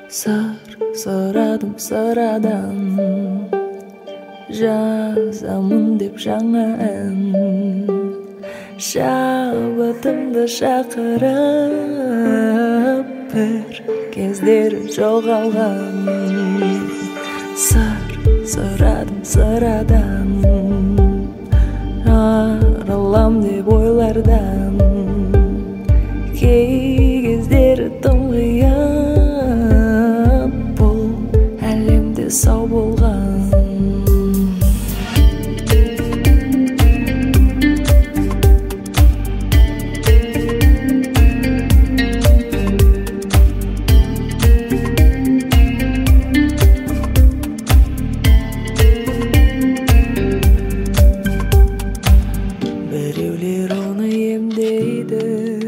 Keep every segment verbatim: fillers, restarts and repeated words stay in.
Sır sıradım sıradan Жазамын деп жаңа ән Шабытымды шақырып бір кездері жоғалған Сыр сұрадым sıрадан Арылам деп ойлардан Кей кездері тым қиын Бұл әлемде сау болған Біреулер оны емдейді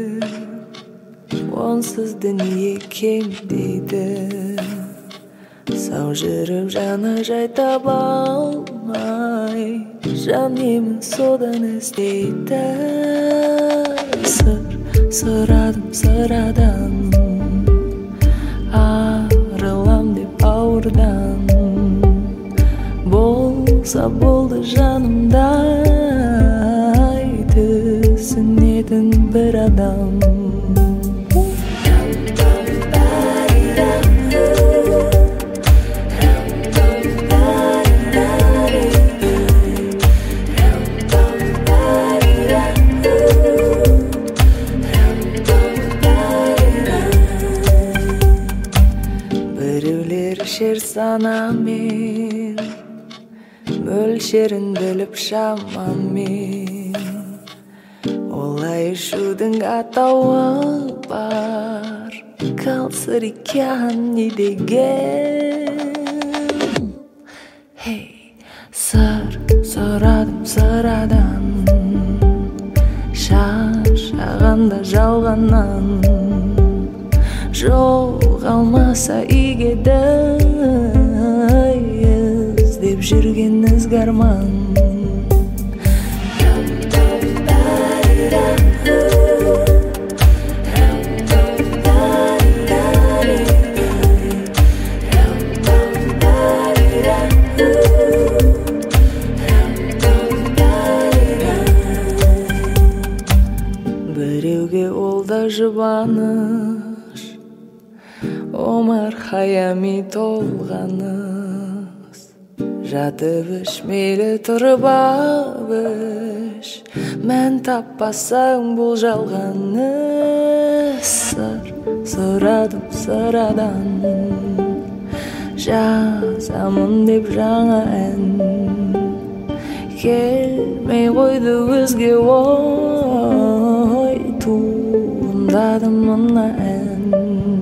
Онсыз дүние кем дейді Сау жүріп жаны жай таба алмай Жан емін содан іздейді Сыр сұрадым sıрадан Арылам деп ауырдан Болса болды жанымдай Түсінетін бір адам Біреулер ішер санамен Мөлшерін біліп шамамен Олай ішудің атауы бар Калсырикян деген Хей, сыр сұрадым sıрадан Шаршағанда жалғаннан Жоғалмаса игеді Іздеп жүрген ізгі арман Біреуге ол да жұбаныш Омар Хайами толғаныс Жатып іш мейлі тұрып ап іш Мән таппасаң бұл жалғаныс Сыр сұрадым sıрадан Жазамын деп жаңа ән Келмей қойды өзге ой Туындады мына ән